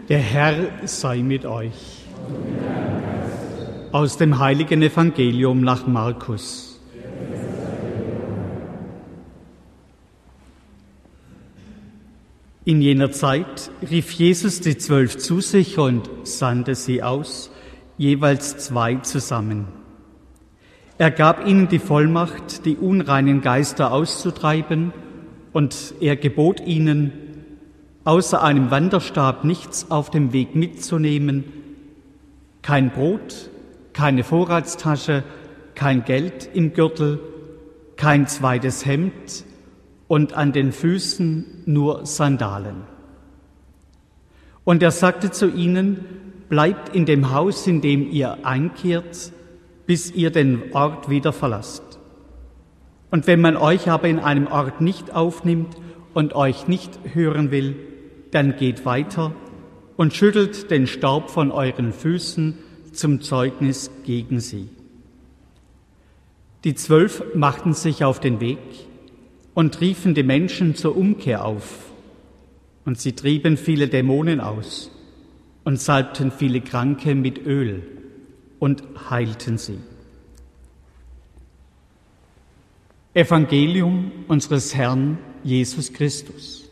Der Herr sei mit euch. Aus dem heiligen Evangelium nach Markus. In jener Zeit rief Jesus die 12 zu sich und sandte sie aus, jeweils 2 zusammen. Er gab ihnen die Vollmacht, die unreinen Geister auszutreiben, und er gebot ihnen, außer einem Wanderstab nichts auf dem Weg mitzunehmen, kein Brot, keine Vorratstasche, kein Geld im Gürtel, kein zweites Hemd und an den Füßen nur Sandalen. Und er sagte zu ihnen, bleibt in dem Haus, in dem ihr einkehrt, bis ihr den Ort wieder verlasst. Und wenn man euch aber in einem Ort nicht aufnimmt und euch nicht hören will, dann geht weiter und schüttelt den Staub von euren Füßen zum Zeugnis gegen sie. Die 12 machten sich auf den Weg und riefen die Menschen zur Umkehr auf. Und sie trieben viele Dämonen aus und salbten viele Kranke mit Öl und heilten sie. Evangelium unseres Herrn Jesus Christus.